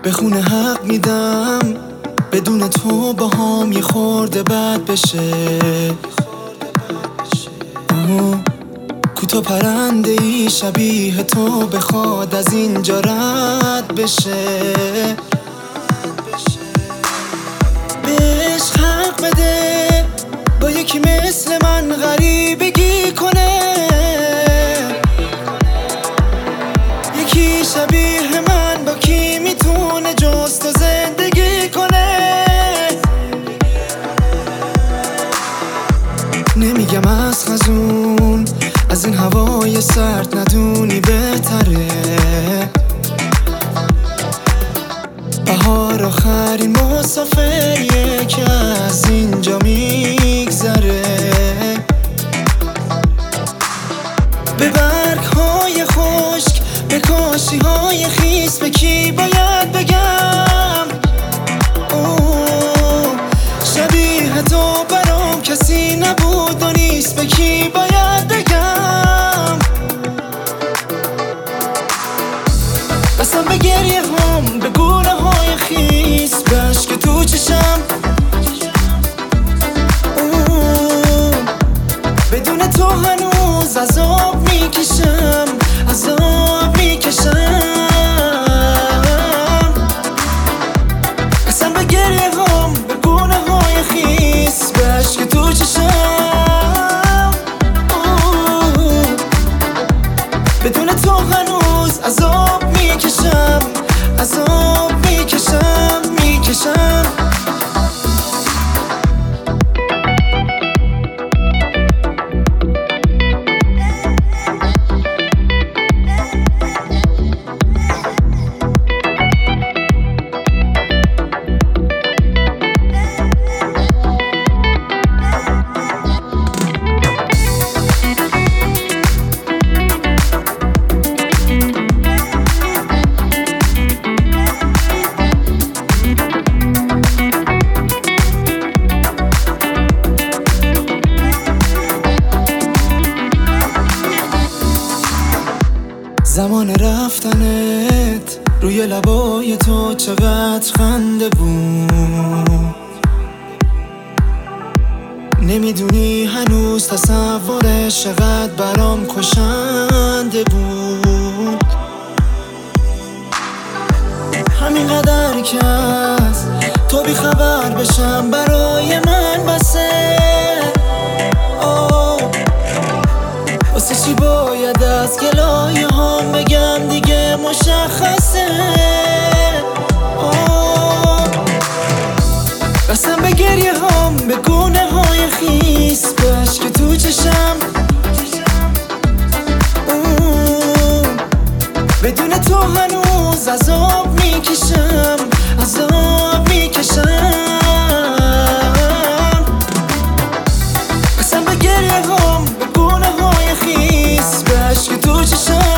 به خونه حق میدم بدون تو باهام یه خورده بد بشه. کوتاه پرنده ای شبیه تو بخواد از اینجا رد بشه. بهش حق بده با یکی مثل من غریبگی کنه، یکی شبیه من با کی میتونه جز تو زندگی کنه. نمیگم از خزون از این هوای سرد ندونی بهتره. بهار آخرین مسافریه که از اینجا میگذره. به برگ‌های خشک به کاشی‌های خیس به کی باید بگم؟ شبیه تو برام کسی نبود و نیست، به کی باید بگم؟ قسم به گریه هم به گونه های خیس به عشق تو چشم. بدون تو هنوز عذاب میکشم، عذاب میکشم. قسم به گریه هم به گونه های خیس به عشق تو چشم. بدون تو هنوز عذاب میکشم، عذاب میکشم، میکشم. زمان رفتنت روی لبای تو چقدر خنده بود. نمیدونی هنوز تصورش چقدر برام کشنده بود. همینقدر که از تو بیخبر بشم برای من بسه. واسه چی باید از گلایه هم بگم دیگه مشخصه. قسم به گریه هم به گونه های خیس به عشق تو چشم. بدون تو هنوز عذاب میکشم، عذاب میکشم. قسم به گریه هم به گونه های خیس به عشق تو چشم.